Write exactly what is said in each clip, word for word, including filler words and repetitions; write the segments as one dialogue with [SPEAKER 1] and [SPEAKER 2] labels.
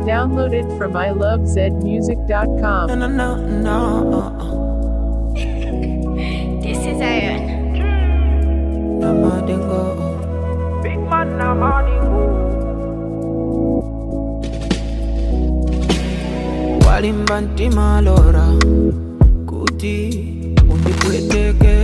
[SPEAKER 1] Downloaded from I love zed music dot com.
[SPEAKER 2] No, no, no, no.
[SPEAKER 3] This is Iron.
[SPEAKER 2] Namadingo.
[SPEAKER 4] Big man, Namadingo.
[SPEAKER 2] Walimbanti malora. Kuti undikweteke.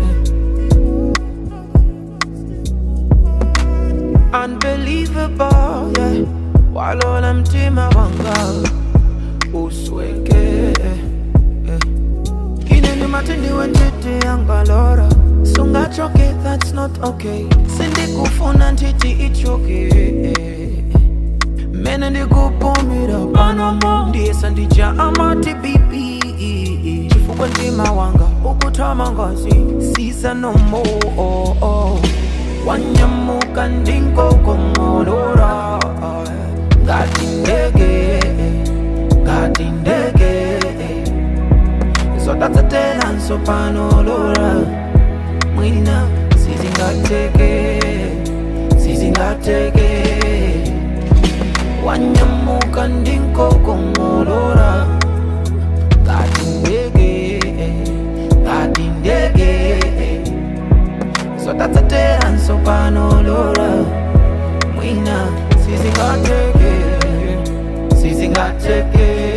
[SPEAKER 2] Unbelievable, yeah. Walola mtima wanga usweke, yeah. Kineni matindi wentete yangalora. Sunga choke, that's not okay. Sindi kufuna ntiti ichoke. Mene ndi kupumira panamo. Ndiye sandija amati bibi. Chifukwa ntima wanga ukutama ngazi. Sisa no more, oh, oh. Wanyamuka ndinko komolora. Ngati ndege, ngati ndege. Zotatela nsopanolora. Mwina sizingateke, sizingateke. Wanyamuka ndinko komolora. Ngati ndege, ngati ndege. Zotatela nsopanolora. Mwina sizingateke, sizingateke.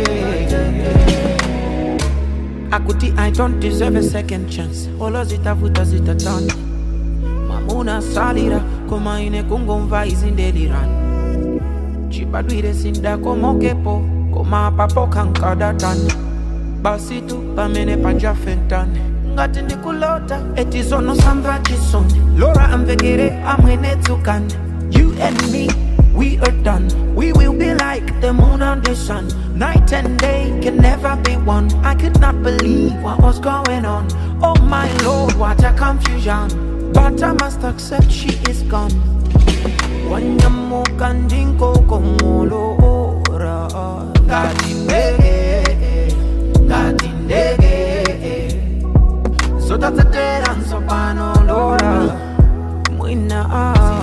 [SPEAKER 2] Akuti I don't deserve a second chance. Olo zitafuta zitatani. Mamuna salira koma ine kungomva izindeliran. Chibadwire sinda komokepo koma papo kankadatani. Basi tu pamene pajafentani. Ngati ndikulota etizono samba chisoni. Laura amvekere amwene tukani. You and me, we are done. We will be like the moon and the sun. Night and day can never be one. I could not believe what was going on. Oh my Lord, what a confusion. But I must accept she is gone. Wanyamuka ndinko komolora. Ngati ndege, ngati ndege. Zotatela nsopanolora. Mwina ah.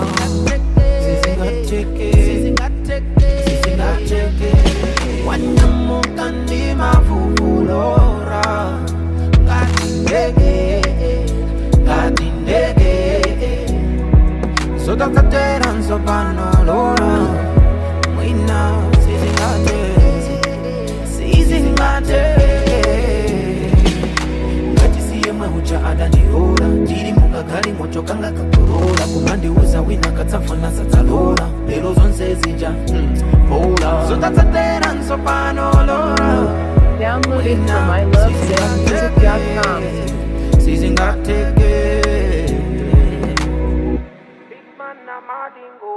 [SPEAKER 2] Wanyamuka ndima fufulora. Ngati ndege, ngati ndege. Zotatela nsopanolora. Mwina sizingateke, sizingateke. Ngati siyemwe ucha adaniora. Jiri mungagali mocho kanga kakorola. Kumandiuza wina katsafuna satalora. Lero zonse zija hola. Zotatela nsopanolora.
[SPEAKER 1] Downloaded from I love zed music dot com.
[SPEAKER 2] Sizingateke.
[SPEAKER 4] Big man, Namadingo.